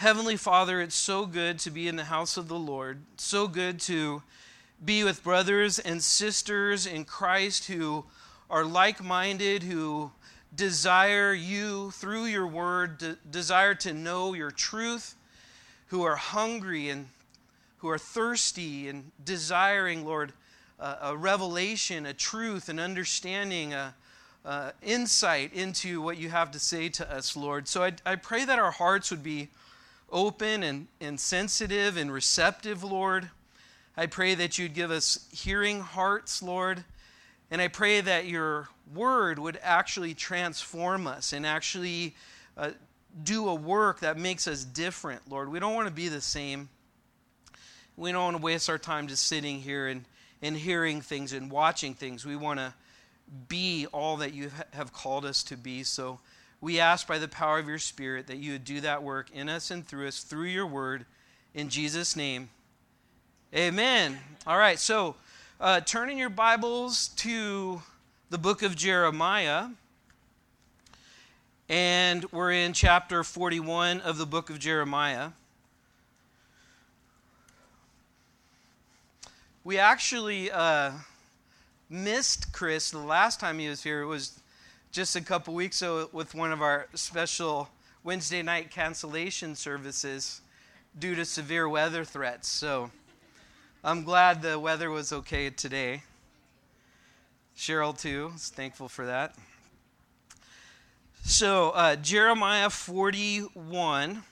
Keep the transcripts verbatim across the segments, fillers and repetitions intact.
Heavenly Father, it's so good to be in the house of the Lord, so good to be with brothers and sisters in Christ who are like-minded, who desire you through your word, de- desire to know your truth, who are hungry and who are thirsty and desiring, Lord, uh, a revelation, a truth, an understanding, a uh, insight into what you have to say to us, Lord. So I, I pray that our hearts would be open and, and sensitive and receptive, Lord. I pray that you'd give us hearing hearts, Lord. And I pray that your word would actually transform us and actually uh, do a work that makes us different, Lord. We don't want to be the same. We don't want to waste our time just sitting here and, and hearing things and watching things. We want to be all that you ha- have called us to be. So we ask by the power of your Spirit that you would do that work in us and through us, through your word, in Jesus' name. Amen. All right, so uh, turn in your Bibles to the book of Jeremiah, and we're in chapter forty-one of the book of Jeremiah. We actually uh, missed Chris the last time he was here. It was just a couple weeks ago with one of our special Wednesday night cancellation services due to severe weather threats. So I'm glad the weather was okay today. Cheryl, too, is thankful for that. So, uh, Jeremiah forty-one.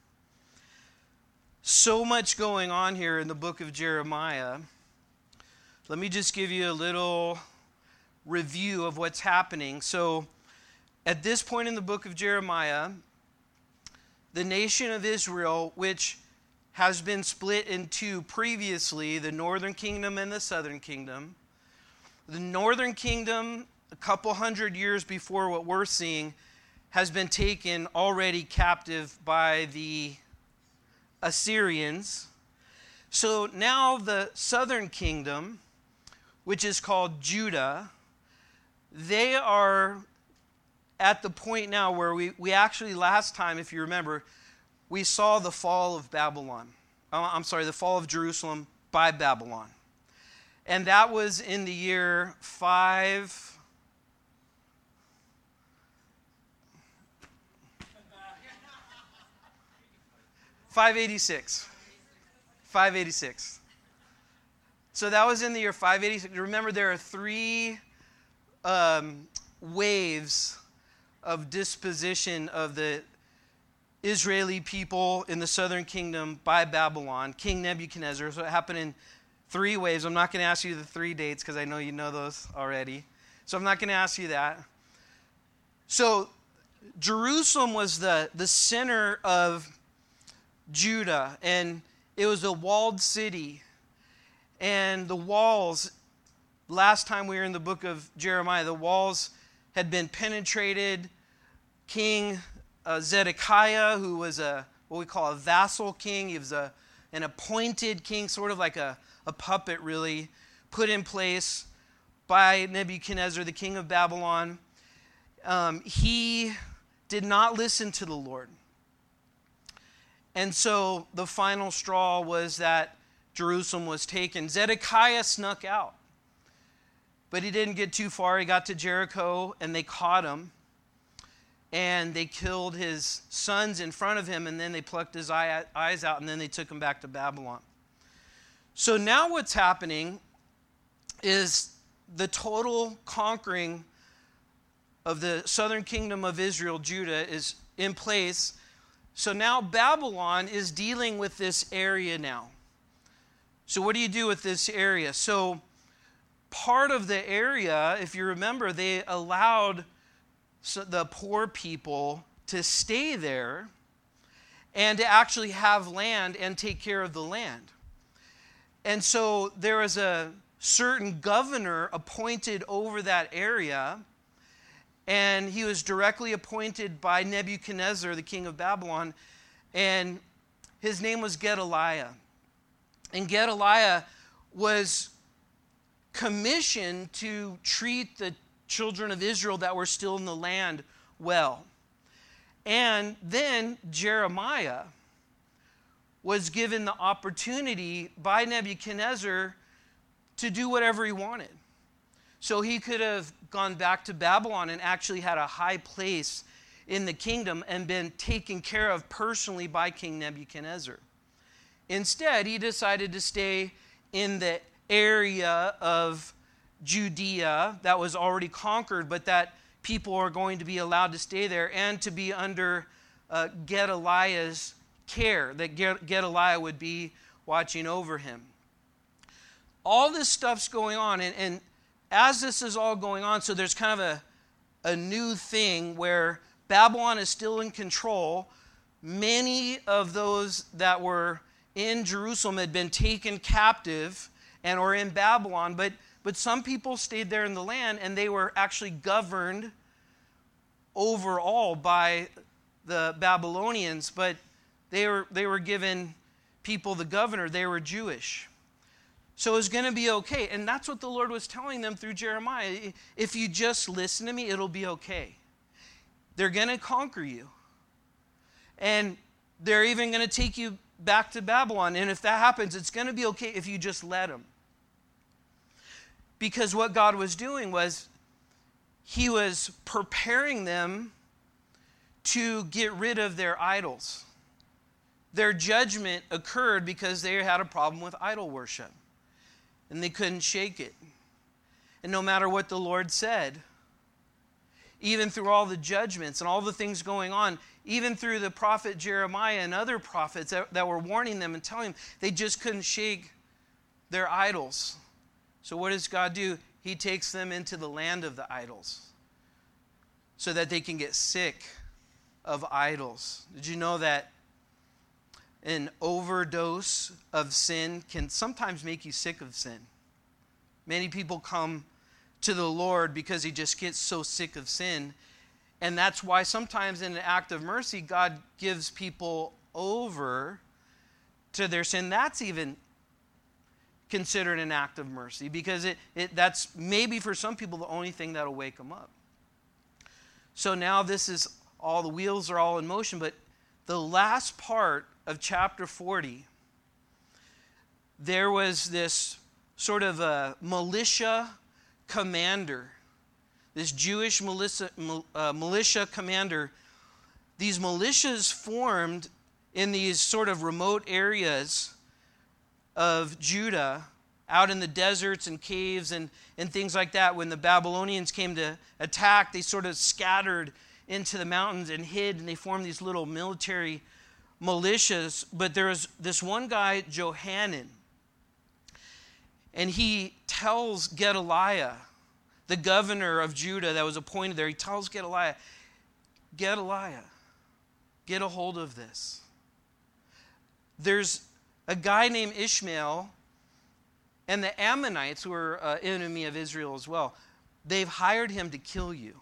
So much going on here in the book of Jeremiah. Let me just give you a little review of what's happening. So, at this point in the book of Jeremiah, the nation of Israel, which has been split in two previously, the northern kingdom and the southern kingdom. The northern kingdom, a couple hundred years before what we're seeing, has been taken already captive by the Assyrians. So now the southern kingdom, which is called Judah, they are at the point now where we, we actually last time, if you remember, we saw the fall of Babylon. I'm sorry, the fall of Jerusalem by Babylon. And that was in the year five... five eighty-six. five eighty-six. So that was in the year five eighty-six. Remember, there are three um, waves of disposition of the Israeli people in the southern kingdom by Babylon, King Nebuchadnezzar. So it happened in three waves. I'm not going to ask you the three dates because I know you know those already. So I'm not going to ask you that. So Jerusalem was the, the center of Judah, and it was a walled city. And the walls, last time we were in the book of Jeremiah, the walls had been penetrated. King uh, Zedekiah, who was a what we call a vassal king, he was a, an appointed king, sort of like a, a puppet really, put in place by Nebuchadnezzar, the king of Babylon. Um, he did not listen to the Lord. And so the final straw was that Jerusalem was taken. Zedekiah snuck out. But he didn't get too far. He got to Jericho, and they caught him. And they killed his sons in front of him, and then they plucked his eye, eyes out, and then they took him back to Babylon. So now what's happening is the total conquering of the southern kingdom of Israel, Judah, is in place. So now Babylon is dealing with this area now. So what do you do with this area? So part of the area, if you remember, they allowed the poor people to stay there and to actually have land and take care of the land. And so there was a certain governor appointed over that area, and he was directly appointed by Nebuchadnezzar, the king of Babylon, and his name was Gedaliah. And Gedaliah was commissioned to treat the children of Israel that were still in the land well. And then Jeremiah, was given the opportunity by Nebuchadnezzar to do whatever he wanted. So he could have gone back to Babylon and actually had a high place in the kingdom and been taken care of personally by King Nebuchadnezzar. Instead, he decided to stay in the area of Judea that was already conquered, but that people are going to be allowed to stay there and to be under uh, Gedaliah's care, that Gedaliah would be watching over him. All this stuff's going on, and, and as this is all going on, so there's kind of a, a new thing where Babylon is still in control. Many of those that were in Jerusalem had been taken captive and were in Babylon, but, but some people stayed there in the land, and they were actually governed overall by the Babylonians, but they were, they were given people the governor. They were Jewish. So it was going to be okay. And that's what the Lord was telling them through Jeremiah. If you just listen to me, it'll be okay. They're going to conquer you. And they're even going to take you back to Babylon. And if that happens, it's going to be okay if you just let them. Because what God was doing was he was preparing them to get rid of their idols. Their judgment occurred because they had a problem with idol worship. And they couldn't shake it. And no matter what the Lord said, even through all the judgments and all the things going on, even through the prophet Jeremiah and other prophets that, that were warning them and telling them, they just couldn't shake their idols. So what does God do? He takes them into the land of the idols so that they can get sick of idols. Did you know that an overdose of sin can sometimes make you sick of sin? Many people come to the Lord because he just gets so sick of sin. And that's why sometimes in an act of mercy, God gives people over to their sin. That's even considered an act of mercy because it, it that's maybe for some people the only thing that'll wake them up. So now this is all, the wheels are all in motion, but the last part of chapter forty, there was this sort of a militia commander, this Jewish militia, uh, militia commander. These militias formed in these sort of remote areas of Judah, out in the deserts and caves and, and things like that. When the Babylonians came to attack, they sort of scattered into the mountains and hid, and they formed these little military militias. But there was this one guy, Johanan, and he tells Gedaliah, the governor of Judah that was appointed there, he tells Gedaliah, Gedaliah, get a hold of this. There's a guy named Ishmael, and the Ammonites, who were an enemy of Israel as well, they've hired him to kill you.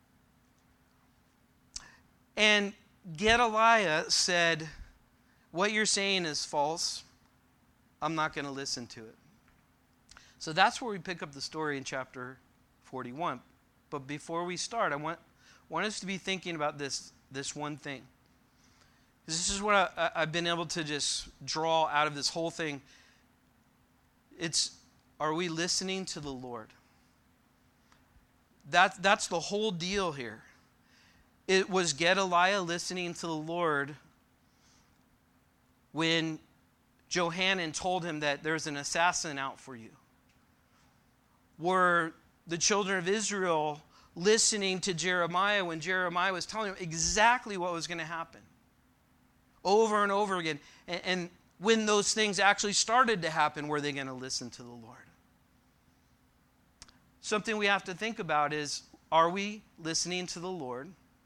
And Gedaliah said, what you're saying is false. I'm not going to listen to it. So that's where we pick up the story in chapter forty-one. But before we start, I want, want us to be thinking about this, this one thing. This is what I, I've been able to just draw out of this whole thing. It's, are we listening to the Lord? That, that's the whole deal here. It was Gedaliah listening to the Lord when Johanan told him that there's an assassin out for you. Were the children of Israel listening to Jeremiah when Jeremiah was telling them exactly what was going to happen? Over and over again. And, and when those things actually started to happen, were they going to listen to the Lord? Something we have to think about is, are we listening to the Lord?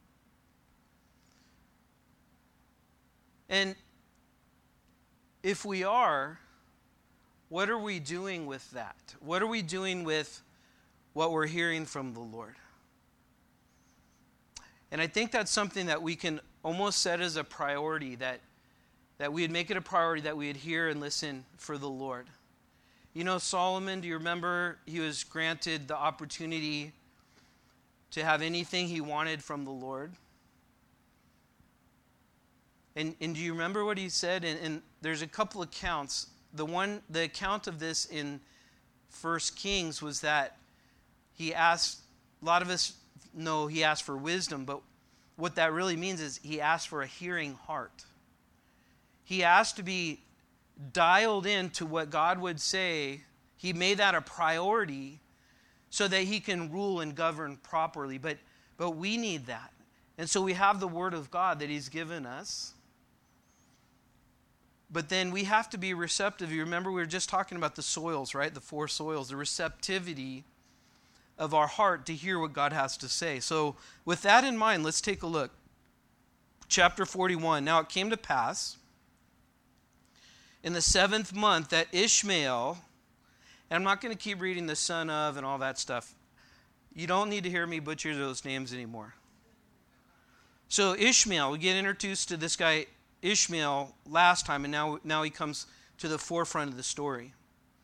And if we are, what are we doing with that? What are we doing with what we're hearing from the Lord? And I think that's something that we can almost set as a priority, that, that we would make it a priority that we would hear and listen for the Lord. You know, Solomon, do you remember he was granted the opportunity to have anything he wanted from the Lord? And, and do you remember what he said? And, and there's a couple accounts. The one, the account of this in First Kings was that he asked, a lot of us know he asked for wisdom, but what that really means is he asked for a hearing heart. He asked to be dialed into what God would say. He made that a priority so that he can rule and govern properly. But, but we need that. And so we have the Word of God that he's given us. But then we have to be receptive. You remember we were just talking about the soils, right? The four soils, the receptivity of our heart to hear what God has to say. So with that in mind, let's take a look. Chapter forty-one. Now it came to pass in the seventh month that Ishmael, and I'm not going to keep reading the son of and all that stuff. You don't need to hear me butcher those names anymore. So Ishmael, we get introduced to this guy Ishmael last time, and now, now he comes to the forefront of the story.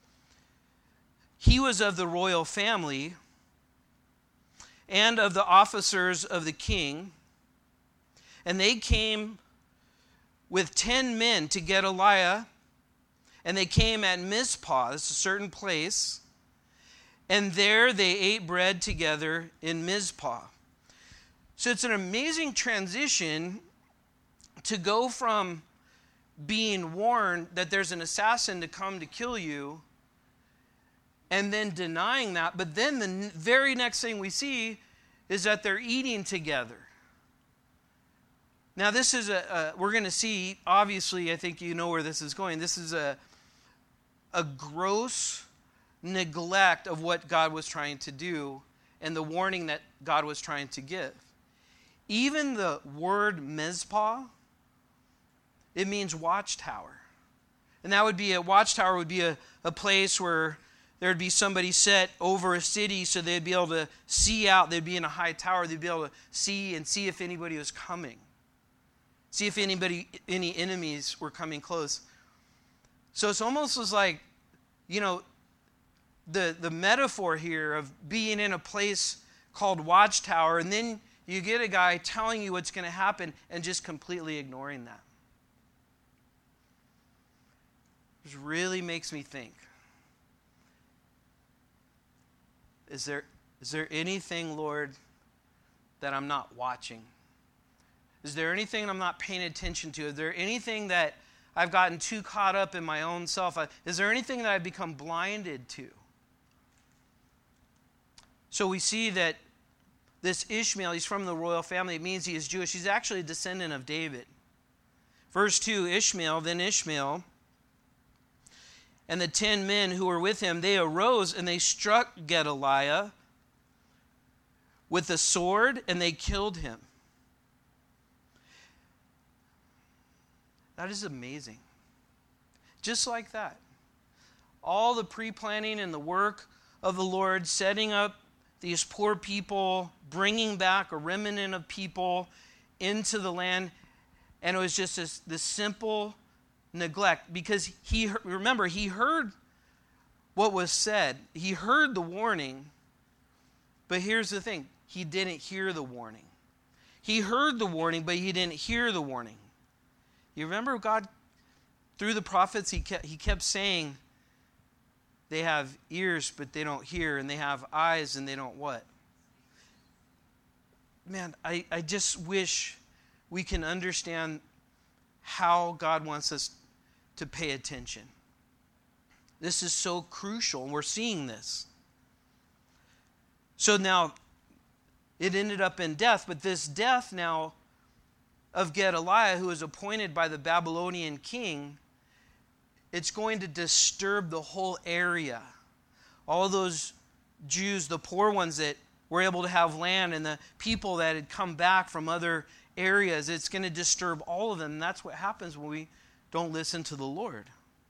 He was of the royal family and of the officers of the king, and they came with ten men to Gedaliah, and they came at Mizpah, this is a certain place, and there they ate bread together in Mizpah. So it's an amazing transition to go from being warned that there's an assassin to come to kill you and then denying that. But then the very next thing we see is that they're eating together. Now this is a, a we're going to see, obviously, I think you know where this is going. This is a, a gross neglect of what God was trying to do and the warning that God was trying to give. Even the word Mizpah, it means watchtower. And that would be a watchtower would be a, a place where there would be somebody set over a city so they'd be able to see out. They'd be in a high tower. They'd be able to see and see if anybody was coming. See if anybody, any enemies were coming close. So it's almost as like, you know, the, the metaphor here of being in a place called watchtower, and then you get a guy telling you what's going to happen and just completely ignoring that. It really makes me think. Is there, is there anything, Lord, that I'm not watching? Is there anything I'm not paying attention to? Is there anything that I've gotten too caught up in my own self? Is there anything that I've become blinded to? So we see that this Ishmael, he's from the royal family. It means he is Jewish. He's actually a descendant of David. Verse two, Ishmael, then Ishmael, and the ten men who were with him, they arose and they struck Gedaliah with the sword and they killed him. That is amazing. Just like that. All the pre-planning and the work of the Lord, setting up these poor people, bringing back a remnant of people into the land. And it was just this, this simple neglect, because he, remember, he heard what was said. He heard the warning, but here's the thing. He didn't hear the warning. He heard the warning, but he didn't hear the warning. You remember God, through the prophets, he kept, he kept saying, they have ears, but they don't hear, and they have eyes, and they don't what? Man, I, I just wish we can understand how God wants us to pay attention. This is so crucial, and we're seeing this. So now, it ended up in death, but this death now of Gedaliah, who was appointed by the Babylonian king, it's going to disturb the whole area. All those Jews, the poor ones that were able to have land, and the people that had come back from other areas, it's going to disturb all of them. And that's what happens when we don't listen to the Lord.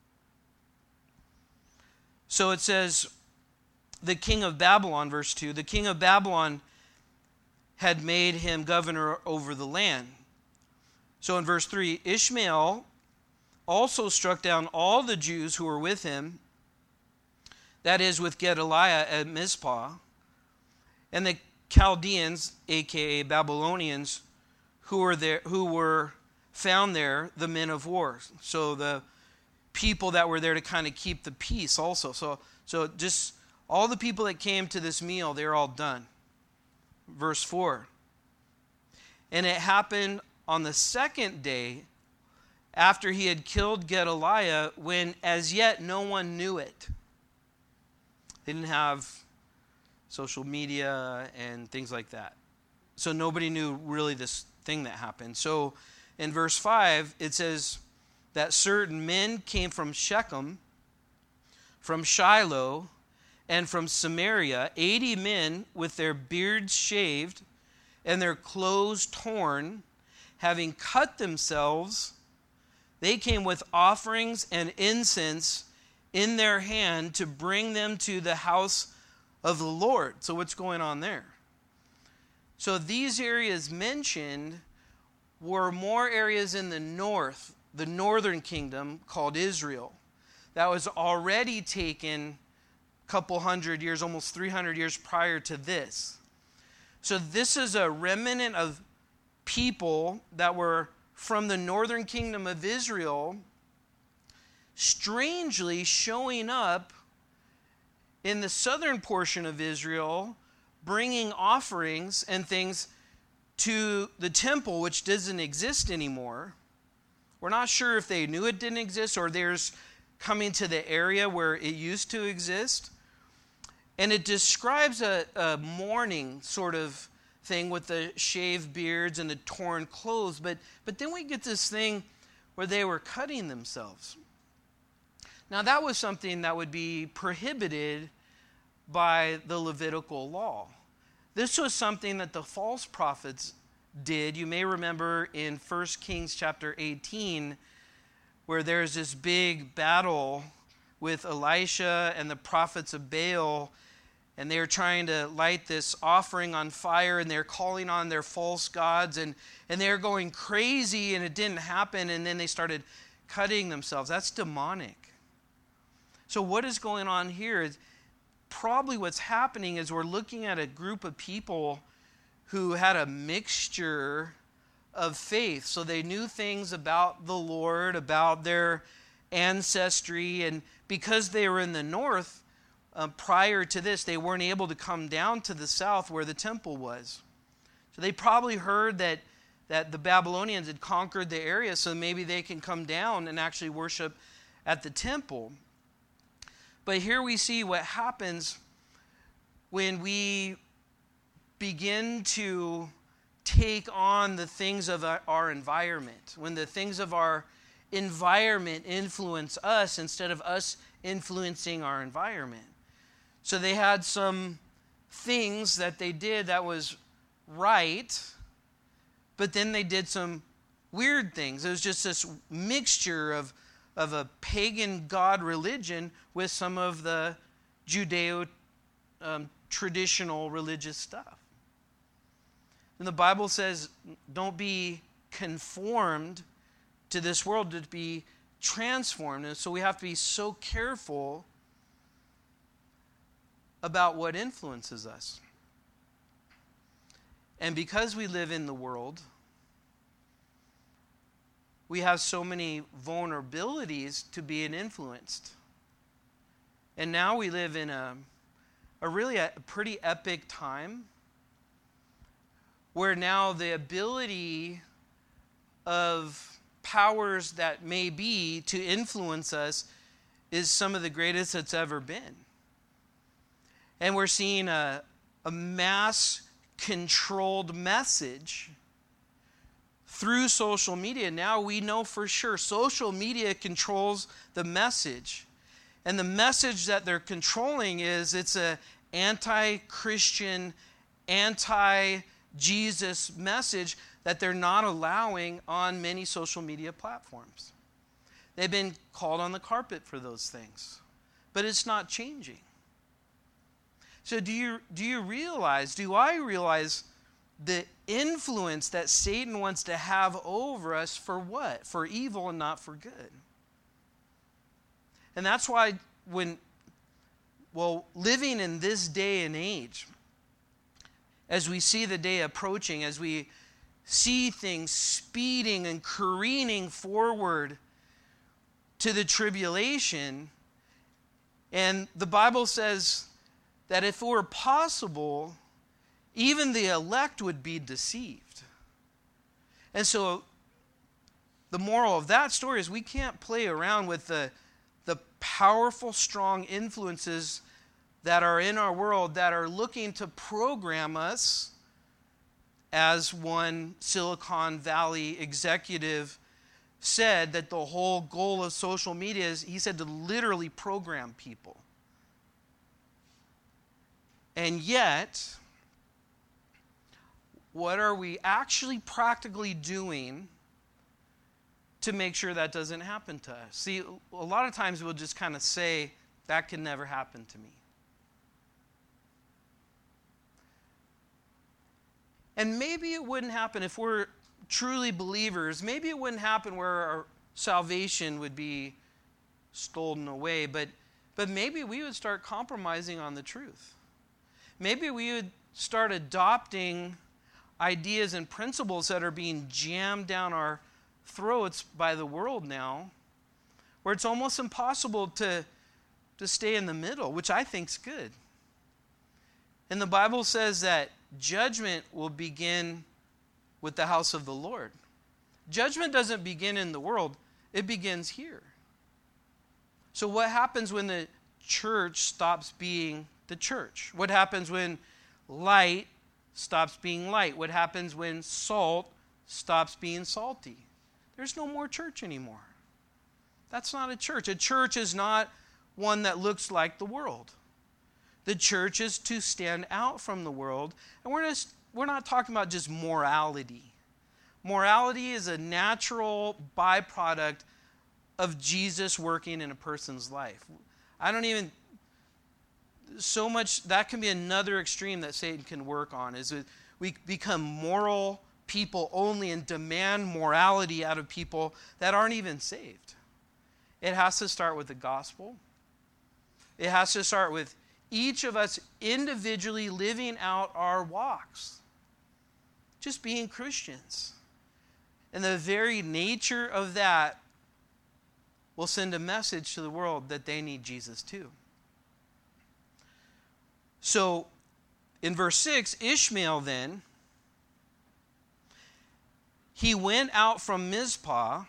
So it says, the king of Babylon, verse two, the king of Babylon had made him governor over the land. So in verse three, Ishmael also struck down all the Jews who were with him, that is, with Gedaliah at Mizpah, and the Chaldeans, aka Babylonians, who were there, who were found there the men of war. So the people that were there to kind of keep the peace also. So, so just all the people that came to this meal, they're all done. Verse four. And it happened on the second day after he had killed Gedaliah, when as yet no one knew it. They didn't have social media and things like that. So nobody knew really this thing that happened. So in verse five, it says that certain men came from Shechem, from Shiloh, and from Samaria, eighty men with their beards shaved and their clothes torn, having cut themselves. They came with offerings and incense in their hand to bring them to the house of the Lord. So what's going on there? So these areas mentioned were more areas in the north, the northern kingdom called Israel, that was already taken a couple hundred years, almost three hundred years prior to this. So this is a remnant of people that were from the northern kingdom of Israel, strangely showing up in the southern portion of Israel, bringing offerings and things to the temple, which doesn't exist anymore. We're not sure if they knew it didn't exist or there's coming to the area where it used to exist. And it describes a, a mourning sort of thing with the shaved beards and the torn clothes. But, but then we get this thing where they were cutting themselves. Now that was something that would be prohibited by the Levitical law. This was something that the false prophets did. You may remember in First Kings chapter eighteen, where there's this big battle with Elisha and the prophets of Baal, and they're trying to light this offering on fire, and they're calling on their false gods, and, and they're going crazy, and it didn't happen, and then they started cutting themselves. That's demonic. So what is going on here is probably what's happening is we're looking at a group of people who had a mixture of faith. So they knew things about the Lord, about their ancestry, and because they were in the north, uh, prior to this, they weren't able to come down to the south where the temple was. So they probably heard that, that the Babylonians had conquered the area, so maybe they can come down and actually worship at the temple. But here we see what happens when we begin to take on the things of our environment, when the things of our environment influence us instead of us influencing our environment. So they had some things that they did that was right, but then they did some weird things. It was just this mixture of of a pagan god religion with some of the Judeo um, traditional religious stuff. And the Bible says, don't be conformed to this world, to be transformed. And so we have to be so careful about what influences us. And because we live in the world, we have so many vulnerabilities to being influenced. And now we live in a, a really a pretty epic time where now the ability of powers that may be to influence us is some of the greatest it's ever been. And we're seeing a, a mass controlled message through social media. Now we know for sure social media controls the message. And the message that they're controlling is it's a anti-Christian, anti-Jesus message that they're not allowing on many social media platforms. They've been called on the carpet for those things. But it's not changing. So do you do you realize, do I realize the influence that Satan wants to have over us for what? For evil and not for good. And that's why when, well, living in this day and age, as we see the day approaching, as we see things speeding and careening forward to the tribulation. And the Bible says that if it were possible, even the elect would be deceived. And so the moral of that story is we can't play around with the, the powerful, strong influences that are in our world that are looking to program us, as one Silicon Valley executive said, that the whole goal of social media is, he said, to literally program people. And yet, what are we actually practically doing to make sure that doesn't happen to us? See, a lot of times we'll just kind of say, that can never happen to me. And maybe it wouldn't happen if we're truly believers. Maybe it wouldn't happen where our salvation would be stolen away. But, but maybe we would start compromising on the truth. Maybe we would start adopting ideas and principles that are being jammed down our throats by the world now, where it's almost impossible to, to stay in the middle, which I think's good. And the Bible says that judgment will begin with the house of the Lord. Judgment doesn't begin in the world, it begins here. So what happens when the church stops being the church? What happens when light stops being light? What happens when salt stops being salty? There's no more church anymore. That's not a church. A church is not one that looks like the world. The church is to stand out from the world. And we're, just, we're not talking about just morality. Morality is a natural byproduct of Jesus working in a person's life. I don't even, so much, that can be another extreme that Satan can work on, is that we become moral people only and demand morality out of people that aren't even saved. It has to start with the gospel. It has to start with each of us individually living out our walks. Just being Christians. And the very nature of that will send a message to the world that they need Jesus too. So, in verse six, Ishmael then, he went out from Mizpah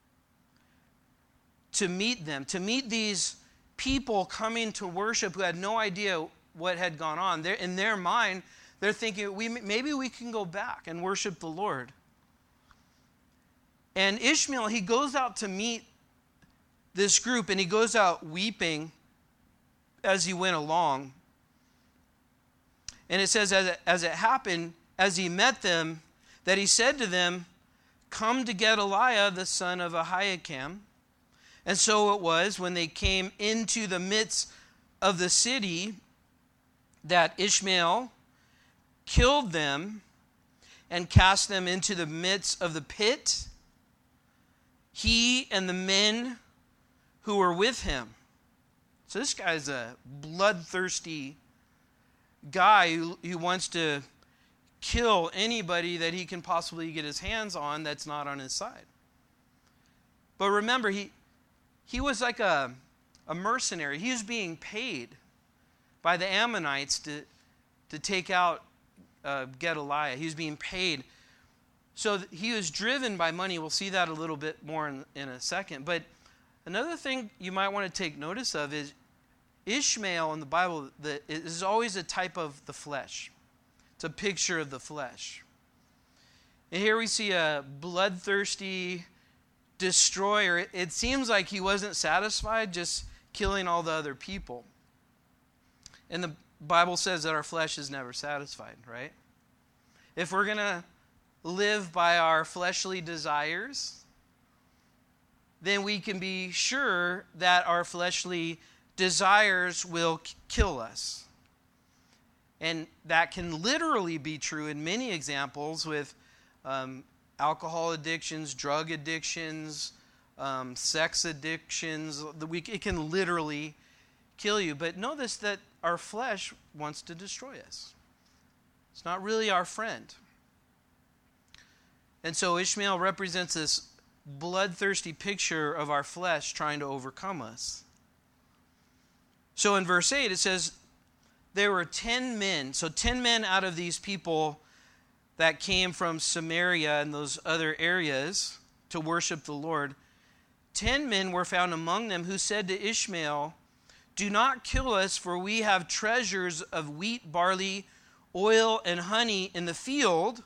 to meet them, to meet these people coming to worship who had no idea what had gone on. They're, in their mind, they're thinking, we, maybe we can go back and worship the Lord. And Ishmael, he goes out to meet this group, and he goes out weeping as he went along. And it says, as it, as it happened, as he met them, that he said to them, "Come to Gedaliah, the son of Ahikam." And so it was, when they came into the midst of the city, that Ishmael killed them and cast them into the midst of the pit, he and the men who were with him. So this guy's a bloodthirsty guy who, who wants to kill anybody that he can possibly get his hands on that's not on his side. But remember, he he was like a, a mercenary. He was being paid by the Ammonites to, to take out uh, Gedaliah. He was being paid. So he was driven by money. We'll see that a little bit more in, in a second. But another thing you might want to take notice of is Ishmael in the Bible the, is always a type of the flesh. It's a picture of the flesh. And here we see a bloodthirsty destroyer. It, it seems like he wasn't satisfied just killing all the other people. And the Bible says that our flesh is never satisfied, right? If we're going to live by our fleshly desires, then we can be sure that our fleshly desires will k- kill us. And that can literally be true in many examples with um, alcohol addictions, drug addictions, um, sex addictions. It can literally kill you. But notice that our flesh wants to destroy us. It's not really our friend. And so Ishmael represents this bloodthirsty picture of our flesh trying to overcome us. So in verse eight it says, there were ten men, so ten men out of these people that came from Samaria and those other areas to worship the Lord. Ten men were found among them who said to Ishmael, do not kill us, for we have treasures of wheat, barley, oil, and honey in the field.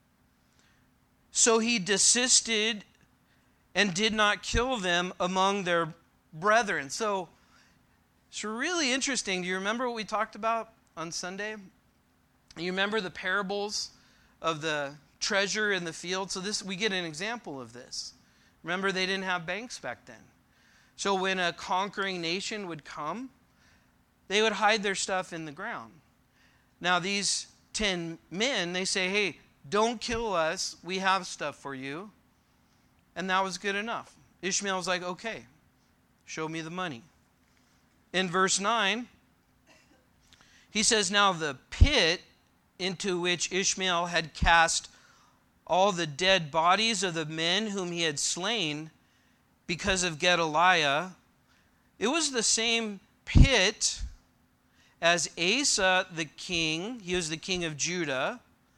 So he desisted and did not kill them among their brethren. So it's really interesting. Do you remember what we talked about on Sunday? You remember the parables of the treasure in the field? So this, we get an example of this. Remember, they didn't have banks back then. So when a conquering nation would come, they would hide their stuff in the ground. Now these ten men, they say, hey, don't kill us. We have stuff for you. And that was good enough. Ishmael's like, okay, show me the money. In verse nine, he says, now the pit into which Ishmael had cast all the dead bodies of the men whom he had slain because of Gedaliah, it was the same pit as Asa the king, he was the king of Judah,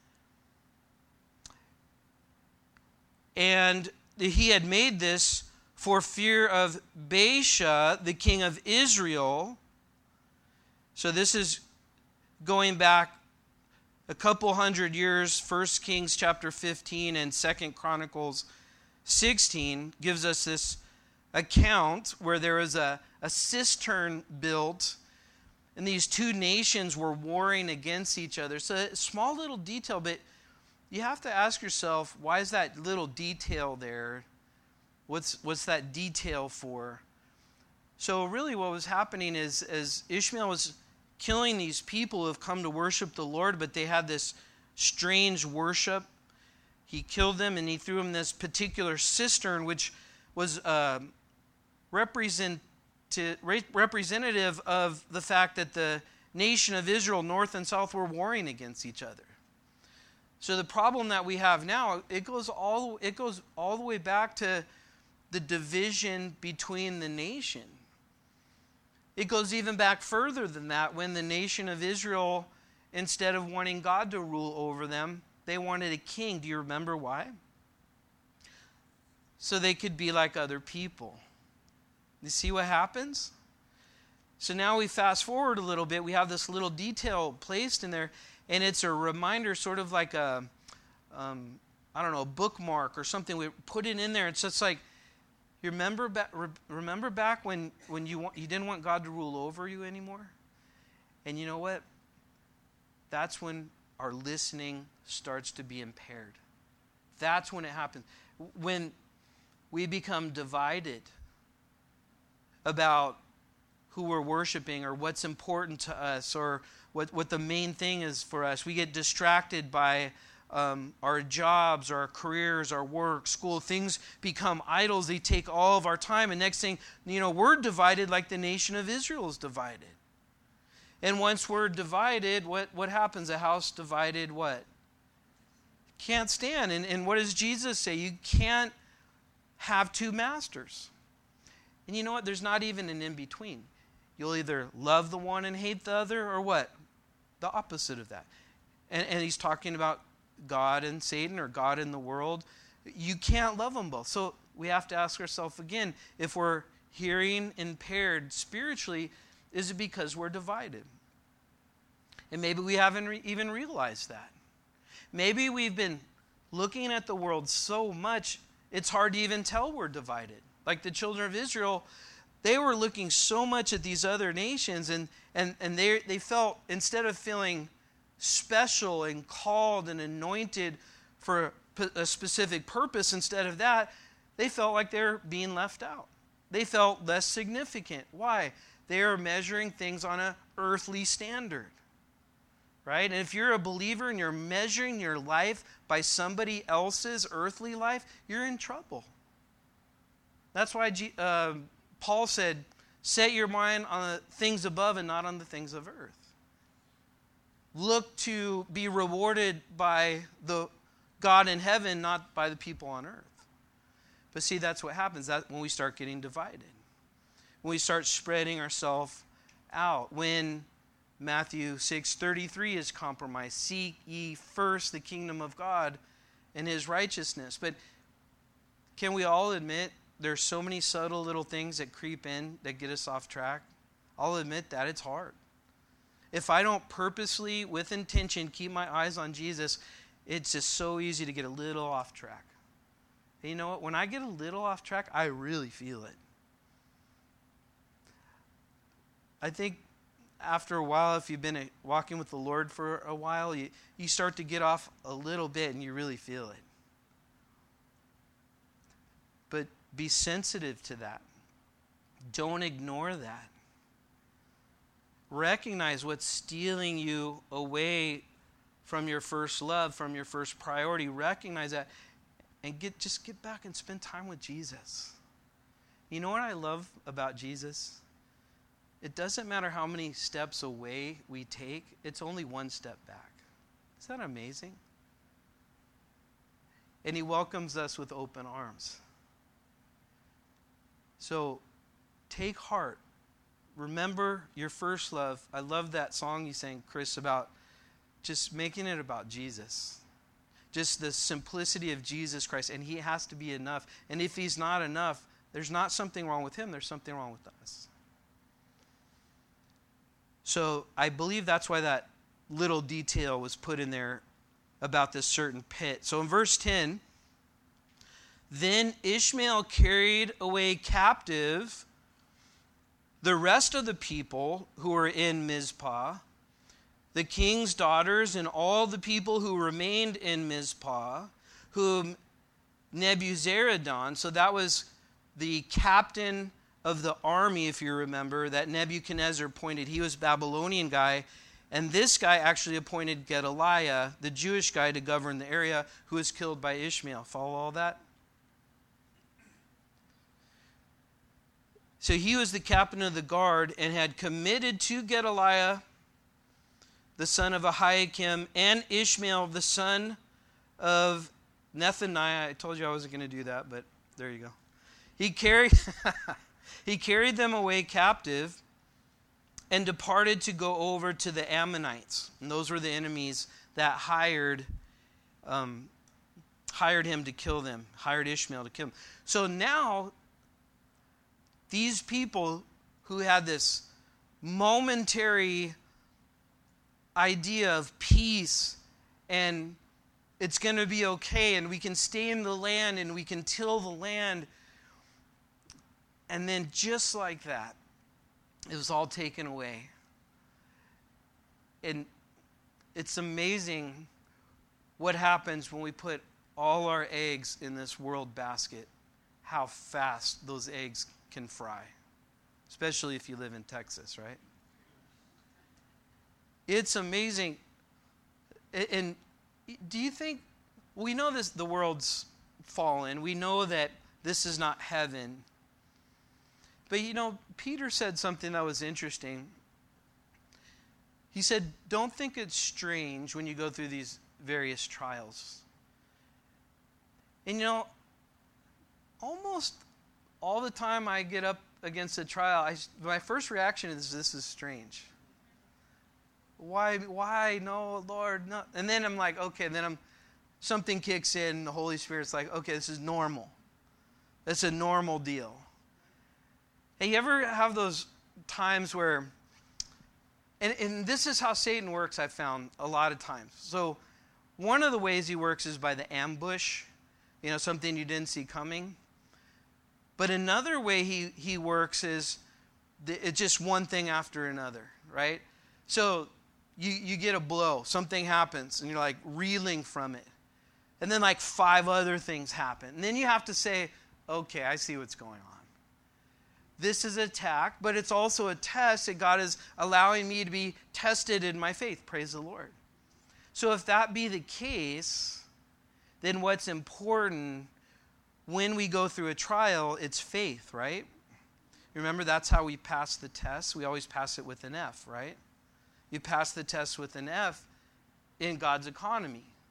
and he had made this for fear of Baasha, the king of Israel. So this is going back a couple hundred years. First Kings chapter fifteen and Second Chronicles sixteen gives us this account where there was a, a cistern built, and these two nations were warring against each other. So a small little detail, but you have to ask yourself, why is that little detail there? What's what's that detail for? So really what was happening is, as Ishmael was killing these people who have come to worship the Lord, but they had this strange worship, he killed them and he threw them in this particular cistern, which was uh, represent, representative of the fact that the nation of Israel, north and south, were warring against each other. So the problem that we have now, it goes all it goes all the way back to the division between the nation. It goes even back further than that, when the nation of Israel, instead of wanting God to rule over them, they wanted a king. Do you remember why? So they could be like other people. You see what happens? So now we fast forward a little bit. We have this little detail placed in there, and it's a reminder, sort of like a, um, I don't know, a bookmark or something. We put it in there. It's just like, you remember back, remember back when, when you, want, you didn't want God to rule over you anymore? And you know what? That's when our listening starts to be impaired. That's when it happens. When we become divided about who we're worshiping or what's important to us or what, what the main thing is for us. We get distracted by um, our jobs, our careers, our work, school. Things become idols. They take all of our time. And next thing, you know, we're divided like the nation of Israel is divided. And once we're divided, what, what happens? A house divided what? Can't stand. And, and what does Jesus say? You can't have two masters. And you know what? There's not even an in-between. You'll either love the one and hate the other, or what? The opposite of that. And, and he's talking about God and Satan, or God and the world. You can't love them both. So we have to ask ourselves again, if we're hearing impaired spiritually, is it because we're divided? And maybe we haven't re- even realized that. Maybe we've been looking at the world so much, it's hard to even tell we're divided. Like the children of Israel, they were looking so much at these other nations, and, and, and they, they felt, instead of feeling special and called and anointed for a specific purpose, instead of that, they felt like they were being left out. They felt less significant. Why? They are measuring things on an earthly standard. Right? And if you're a believer and you're measuring your life by somebody else's earthly life, you're in trouble. That's why G, uh, Paul said, set your mind on the things above and not on the things of earth. Look to be rewarded by the God in heaven, not by the people on earth. But see, that's what happens that when we start getting divided. When we start spreading ourselves out. When Matthew six thirty-three is compromised. Seek ye first the kingdom of God and his righteousness. But can we all admit there's so many subtle little things that creep in that get us off track? I'll admit that it's hard. If I don't purposely, with intention, keep my eyes on Jesus, it's just so easy to get a little off track. And you know what? When I get a little off track, I really feel it. I think after a while, if you've been a, walking with the Lord for a while, you, you start to get off a little bit and you really feel it. But be sensitive to that. Don't ignore that. Recognize what's stealing you away from your first love, from your first priority. Recognize that and get just get back and spend time with Jesus. You know what I love about Jesus? It doesn't matter how many steps away we take, it's only one step back. Is that amazing? And he welcomes us with open arms. So take heart. Remember your first love. I love that song you sang, Chris, about just making it about Jesus. Just the simplicity of Jesus Christ. And he has to be enough. And if he's not enough, there's not something wrong with him. There's something wrong with us. So I believe that's why that little detail was put in there about this certain pit. So in verse ten, then Ishmael carried away captive the rest of the people who were in Mizpah, the king's daughters and all the people who remained in Mizpah, whom Nebuzaradan, so that was the captain of the army, if you remember, that Nebuchadnezzar appointed. He was a Babylonian guy. And this guy actually appointed Gedaliah, the Jewish guy, to govern the area, who was killed by Ishmael. Follow all that? So he was the captain of the guard and had committed to Gedaliah, the son of Ahiakim, and Ishmael, the son of Nethaniah. I told you I wasn't going to do that, but there you go. He carried... He carried them away captive and departed to go over to the Ammonites. And those were the enemies that hired, um, hired him to kill them, hired Ishmael to kill him. So now, these people who had this momentary idea of peace and it's going to be okay and we can stay in the land and we can till the land. And then just like that, it was all taken away. And it's amazing what happens when we put all our eggs in this world basket, how fast those eggs can fry, especially if you live in Texas, right? It's amazing. And do you think, we know this, the world's fallen. We know that this is not heaven. But you know, Peter said something that was interesting. He said, don't think it's strange when you go through these various trials. And you know, almost all the time I get up against a trial, I, my first reaction is, this is strange. Why, why, no, Lord, no. And then I'm like, okay, and then I'm, something kicks in, the Holy Spirit's like, okay, this is normal. That's a normal deal. Hey, you ever have those times where, and, and this is how Satan works, I've found a lot of times. So one of the ways he works is by the ambush, you know, something you didn't see coming. But another way he, he works is the, it's just one thing after another, right? So you, you get a blow, something happens, and you're like reeling from it. And then like five other things happen. And then you have to say, okay, I see what's going on. This is an attack, but it's also a test that God is allowing me to be tested in my faith. Praise the Lord. So if that be the case, then what's important when we go through a trial, it's faith, right? Remember, that's how we pass the test. We always pass it with an F, right? You pass the test with an F in God's economy.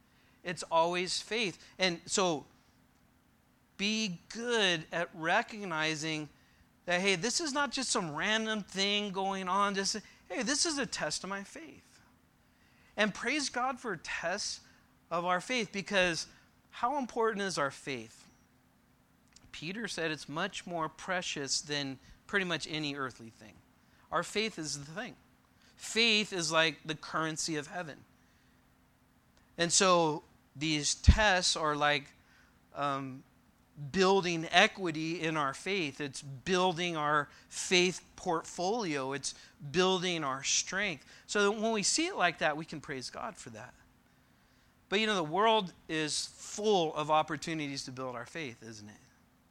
It's always faith. And so be good at recognizing that, hey, this is not just some random thing going on. Just, hey, this is a test of my faith. And praise God for tests of our faith, because how important is our faith? Peter said it's much more precious than pretty much any earthly thing. Our faith is the thing. Faith is like the currency of heaven. And so these tests are like um, building equity in our faith. It's building our faith portfolio. It's building our strength. So that when we see it like that, we can praise God for that. But you know, the world is full of opportunities to build our faith, isn't it?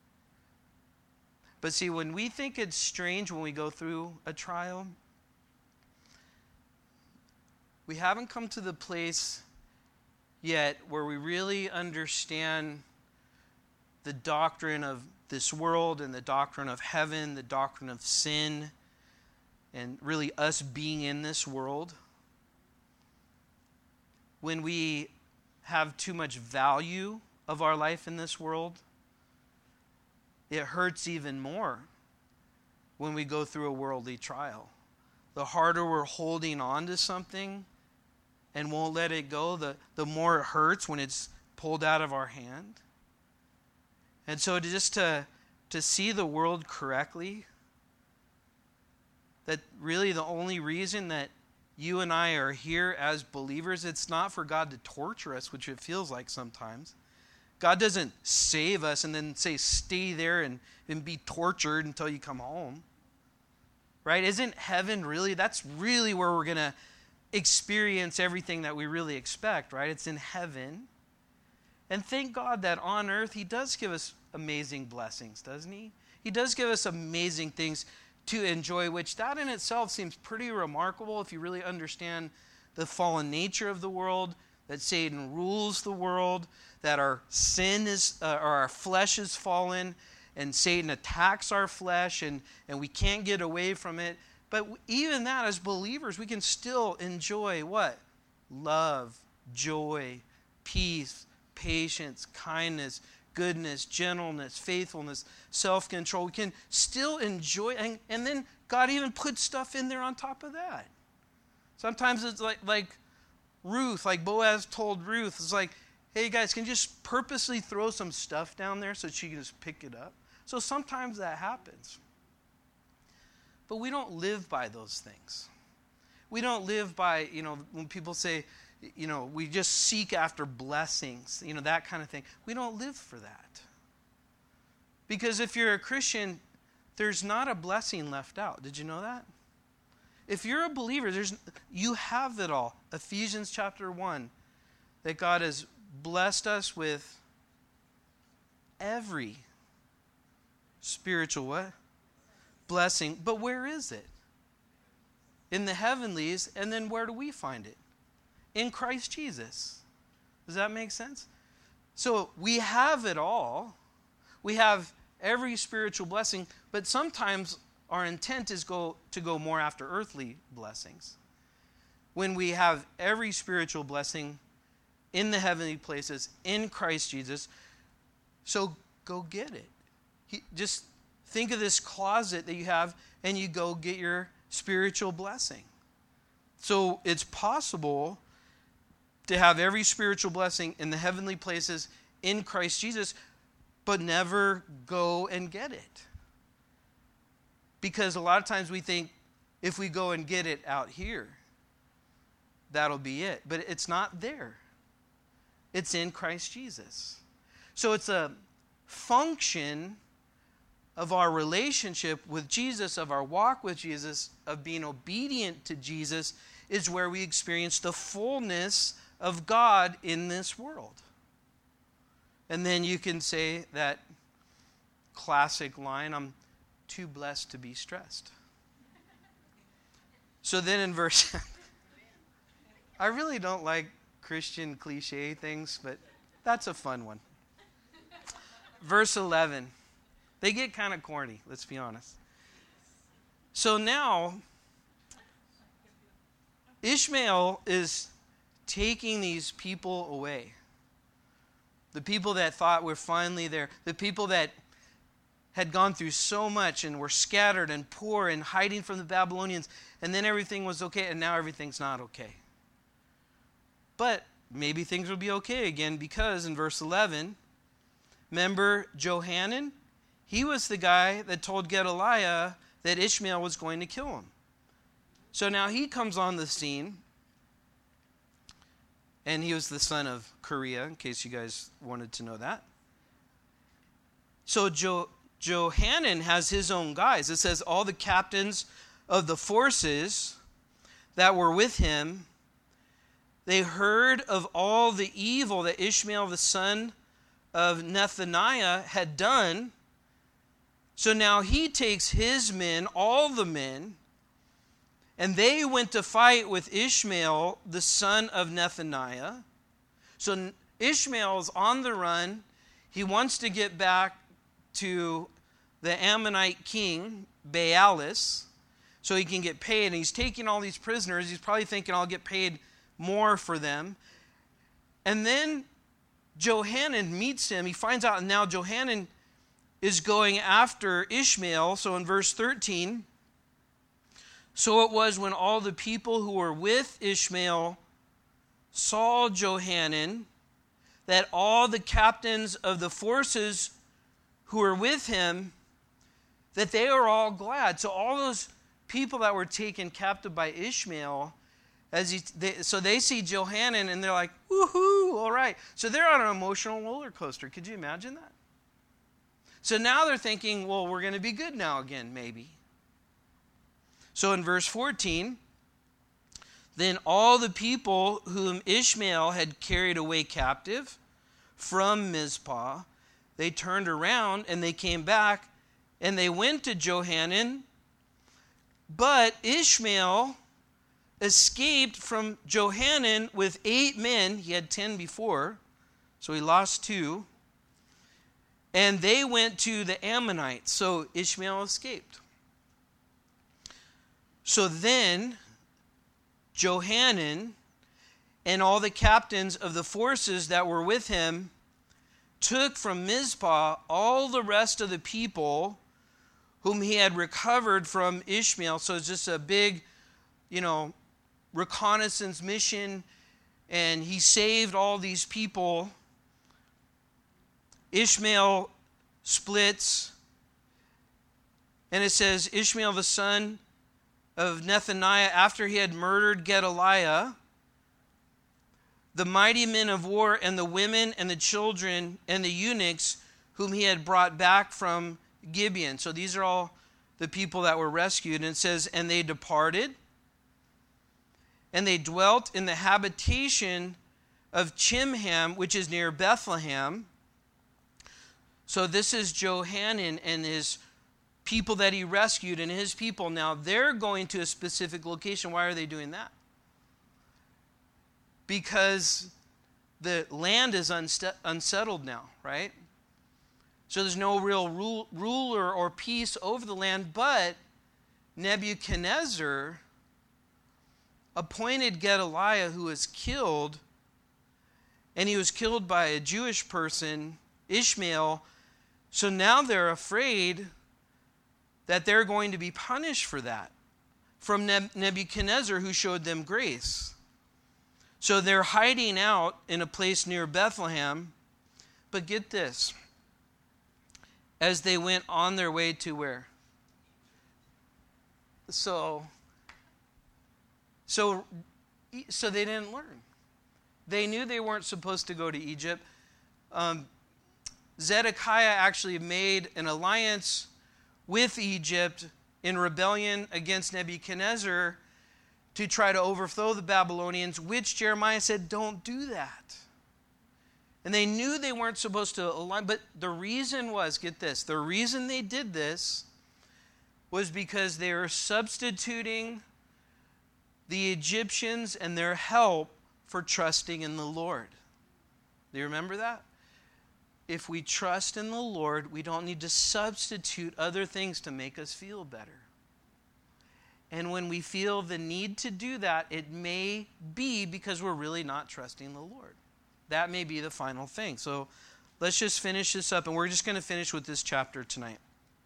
But see, when we think it's strange when we go through a trial, we haven't come to the place yet where we really understand the doctrine of this world and the doctrine of heaven, the doctrine of sin, and really us being in this world. When we have too much value of our life in this world, it hurts even more when we go through a worldly trial. The harder we're holding on to something and won't let it go, the, the more it hurts when it's pulled out of our hand. And so to just to, to see the world correctly, that really the only reason that you and I are here as believers, it's not for God to torture us, which it feels like sometimes. God doesn't save us and then say, stay there and, and be tortured until you come home. Right? Isn't heaven really, that's really where we're going to experience everything that we really expect, right? It's in heaven. And thank God that on earth, He does give us amazing blessings, doesn't He? He does give us amazing things to enjoy, which that in itself seems pretty remarkable if you really understand the fallen nature of the world, that Satan rules the world, that our sin is, uh, or our flesh is fallen, and Satan attacks our flesh, and, and we can't get away from it. But even that, as believers, we can still enjoy what? Love, joy, peace, patience, kindness, goodness, gentleness, faithfulness, self-control. We can still enjoy, and, and then God even puts stuff in there on top of that. Sometimes it's like, like Ruth, like Boaz told Ruth, it's like, hey guys, can you just purposely throw some stuff down there so she can just pick it up? So sometimes that happens. But we don't live by those things. We don't live by, you know, when people say, you know, we just seek after blessings, you know, that kind of thing. We don't live for that. Because if you're a Christian, there's not a blessing left out. Did you know that? If you're a believer, there's you have it all. Ephesians chapter one, that God has blessed us with every spiritual what? Blessing. But where is it? In the heavenlies, and then where do we find it? In Christ Jesus. Does that make sense? So we have it all. We have every spiritual blessing, but sometimes our intent is go to go more after earthly blessings. When we have every spiritual blessing in the heavenly places, in Christ Jesus, so go get it. He, just think of this closet that you have, and you go get your spiritual blessing. So it's possible to have every spiritual blessing in the heavenly places in Christ Jesus, but never go and get it. Because a lot of times we think if we go and get it out here, that'll be it. But it's not there. It's in Christ Jesus. So it's a function of our relationship with Jesus, of our walk with Jesus, of being obedient to Jesus, is where we experience the fullness of God in this world. And then you can say that classic line, I'm too blessed to be stressed. So then in verse, I really don't like Christian cliche things, but that's a fun one. Verse eleven. They get kind of corny, let's be honest. So now, Ishmael is taking these people away. The people that thought we're finally there. The people that had gone through so much and were scattered and poor and hiding from the Babylonians. And then everything was okay, and now everything's not okay. But maybe things will be okay again, because in verse eleven, remember Johanan? He was the guy that told Gedaliah that Ishmael was going to kill him. So now he comes on the scene, and he was the son of Kareah, in case you guys wanted to know that. So jo- Johanan has his own guys. It says all the captains of the forces that were with him, they heard of all the evil that Ishmael the son of Nethaniah had done. So now he takes his men, all the men, and they went to fight with Ishmael, the son of Nethaniah. So Ishmael is on the run. He wants to get back to the Ammonite king, Baalis, so he can get paid. And he's taking all these prisoners. He's probably thinking, I'll get paid more for them. And then Johanan meets him. He finds out now Johanan is going after Ishmael. So in verse thirteen, so it was when all the people who were with Ishmael saw Johanan, that all the captains of the forces who were with him, that they were all glad. So all those people that were taken captive by Ishmael, as he, they, so they see Johanan and they're like, woohoo, all right. So they're on an emotional roller coaster. Could you imagine that? So now they're thinking, well, we're going to be good now again, maybe. So in verse fourteen, then all the people whom Ishmael had carried away captive from Mizpah, they turned around and they came back and they went to Johanan. But Ishmael escaped from Johanan with eight men. He had ten before, so he lost two. And they went to the Ammonites. So Ishmael escaped. So then Johanan and all the captains of the forces that were with him took from Mizpah all the rest of the people whom he had recovered from Ishmael. So it's just a big, you know, reconnaissance mission. And he saved all these people. Ishmael splits. And it says, Ishmael the son of Nethaniah, after he had murdered Gedaliah, the mighty men of war and the women and the children and the eunuchs whom he had brought back from Gibeon. So these are all the people that were rescued. And it says, and they departed, and they dwelt in the habitation of Chimham, which is near Bethlehem. So this is Johanan and his people that he rescued, and his people now, they're going to a specific location. Why are they doing that? Because the land is unst- unsettled now, right? So there's no real rule, ruler or peace over the land, but Nebuchadnezzar appointed Gedaliah, who was killed, and he was killed by a Jewish person, Ishmael. So now they're afraid that they're going to be punished for that from Nebuchadnezzar, who showed them grace. So they're hiding out in a place near Bethlehem. But get this. As they went on their way to where? So, so, so they didn't learn. They knew they weren't supposed to go to Egypt. Um, Zedekiah actually made an alliance with Egypt in rebellion against Nebuchadnezzar to try to overthrow the Babylonians, which Jeremiah said, don't do that. And they knew they weren't supposed to align, but the reason was, get this, the reason they did this was because they were substituting the Egyptians and their help for trusting in the Lord. Do you remember that? If we trust in the Lord, we don't need to substitute other things to make us feel better. And when we feel the need to do that, it may be because we're really not trusting the Lord. that may be the final thing. So let's just finish this up, and we're just going to finish with this chapter tonight.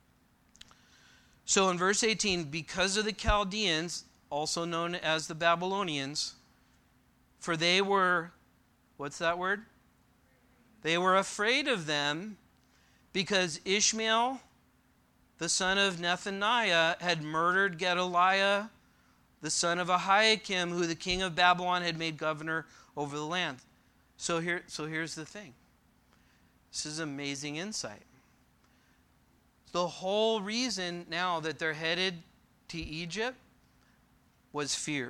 So in verse eighteen, because of the Chaldeans, also known as the Babylonians, for they were, what's that word? They were afraid of them because Ishmael, the son of Nethaniah, had murdered Gedaliah, the son of Ahikam, who the king of Babylon had made governor over the land. So here, so here's the thing. This is amazing insight. The whole reason now that they're headed to Egypt was fear.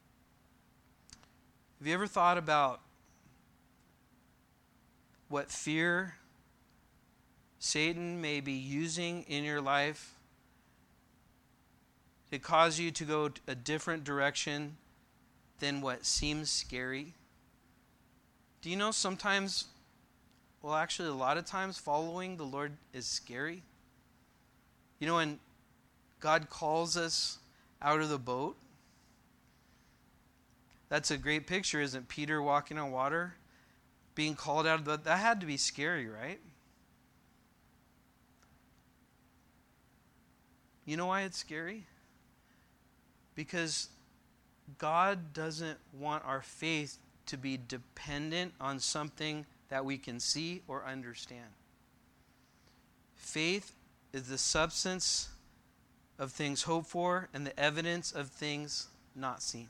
Have you ever thought about what fear Satan may be using in your life to cause you to go a different direction than what seems scary? Do you know sometimes, well, actually a lot of times following the Lord is scary? You know, when God calls us out of the boat, that's a great picture, isn't it? Peter walking on water, being called out of the boat. That had to be scary, right? You know why it's scary? Because God doesn't want our faith to be dependent on something that we can see or understand. Faith is the substance of things hoped for and the evidence of things not seen.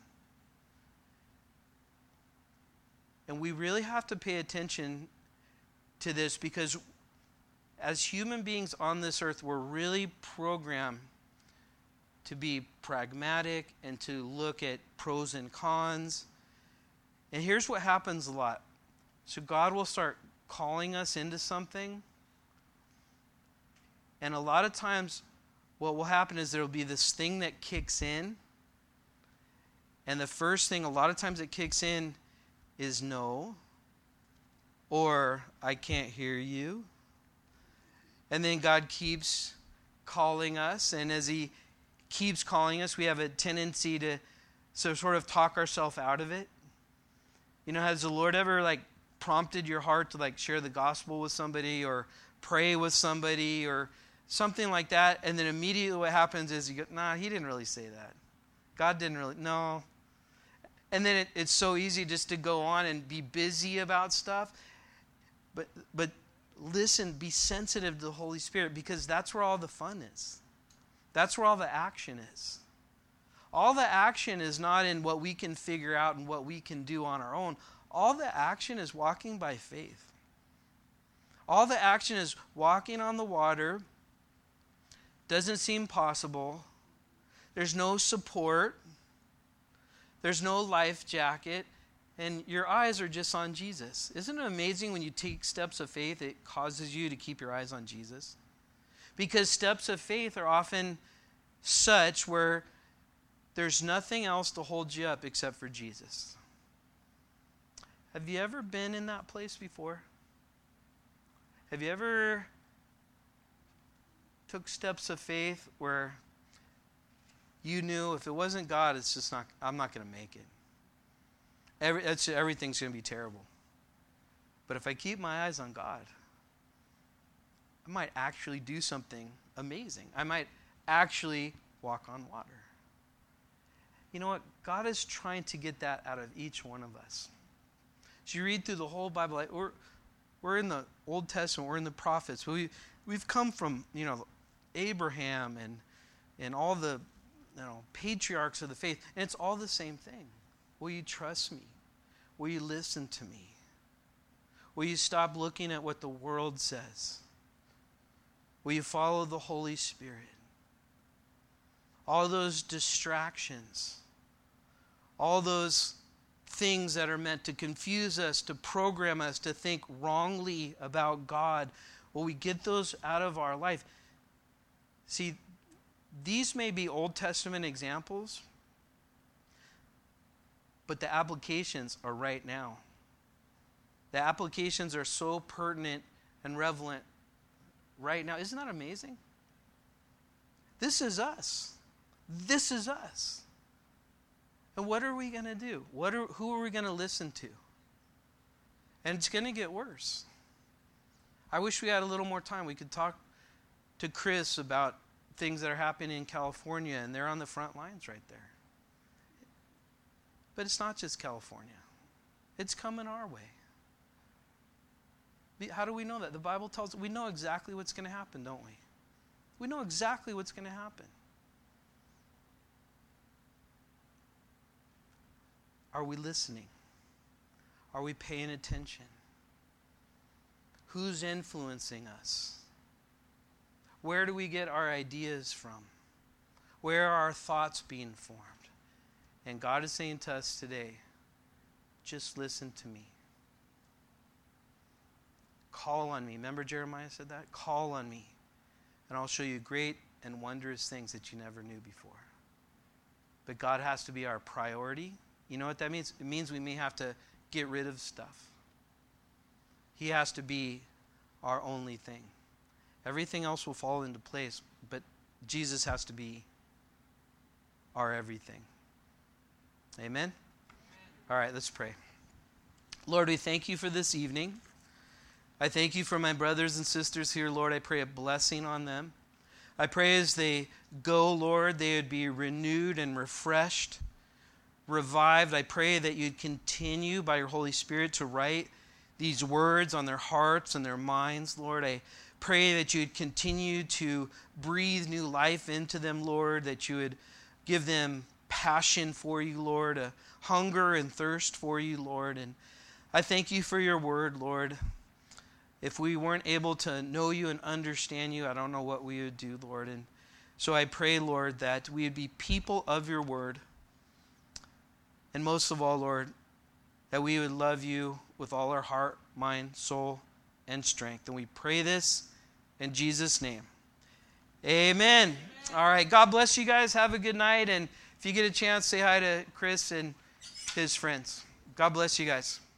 And we really have to pay attention to this, because as human beings on this earth, we're really programmed to be pragmatic and to look at pros and cons. And here's what happens a lot. So God will start calling us into something. And a lot of times what will happen is there will be this thing that kicks in. And the first thing, a lot of times it kicks in, is no. Or I can't hear you. And then God keeps calling us. And as he keeps calling us, we have a tendency to so sort of talk ourselves out of it. You know, has the Lord ever like prompted your heart to like share the gospel with somebody or pray with somebody or something like that? And then immediately what happens is you go, nah, he didn't really say that. God didn't really, no. And then it, it's so easy just to go on and be busy about stuff. But but listen, be sensitive to the Holy Spirit, because that's where all the fun is. That's where all the action is. All the action is not in what we can figure out and what we can do on our own. All the action is walking by faith. All the action is walking on the water. Doesn't seem possible. There's no support. There's no life jacket. And your eyes are just on Jesus. Isn't it amazing when you take steps of faith, it causes you to keep your eyes on Jesus? Because steps of faith are often such where there's nothing else to hold you up except for Jesus. Have you ever been in that place before? Have you ever took steps of faith where you knew if it wasn't God, it's just not, I'm not going to make it. Every, it's, everything's going to be terrible. But if I keep my eyes on God, I might actually do something amazing. I might actually walk on water. You know what? God is trying to get that out of each one of us. As you read through the whole Bible, like we're, we're in the Old Testament, we're in the prophets. We, we've come from, you know, Abraham and, and all the, you know, patriarchs of the faith. And it's all the same thing. Will you trust me? Will you listen to me? Will you stop looking at what the world says? Will you follow the Holy Spirit? All those distractions, all those things that are meant to confuse us, to program us, to think wrongly about God, will we get those out of our life? See, these may be Old Testament examples, but the applications are right now. The applications are so pertinent and relevant right now. Isn't that amazing? This is us. This is us. And what are we going to do? What are, who are we going to listen to? And it's going to get worse. I wish we had a little more time. We could talk to Chris about things that are happening in California, and they're on the front lines right there. But it's not just California. It's coming our way. How do we know that? The Bible tells us we know exactly what's going to happen, don't we? We know exactly what's going to happen. Are we listening? Are we paying attention? Who's influencing us? Where do we get our ideas from? Where are our thoughts being formed? And God is saying to us today, just listen to me. Call on me. Remember Jeremiah said that? Call on me, and I'll show you great and wondrous things that you never knew before. But God has to be our priority. You know what that means? It means we may have to get rid of stuff. He has to be our only thing. Everything else will fall into place, but Jesus has to be our everything. Amen? Amen. All right, let's pray. Lord, we thank you for this evening. I thank you for my brothers and sisters here, Lord. I pray a blessing on them. I pray as they go, Lord, they would be renewed and refreshed, revived. I pray that you'd continue by your Holy Spirit to write these words on their hearts and their minds, Lord. I pray that you'd continue to breathe new life into them, Lord, that you would give them passion for you, Lord, a hunger and thirst for you, Lord. And I thank you for your word, Lord. If we weren't able to know you and understand you, I don't know what we would do, Lord. And so I pray, Lord, that we would be people of your word. And most of all, Lord, that we would love you with all our heart, mind, soul, and strength. And we pray this in Jesus' name. Amen. Amen. All right. God bless you guys. Have a good night. And if you get a chance, say hi to Chris and his friends. God bless you guys.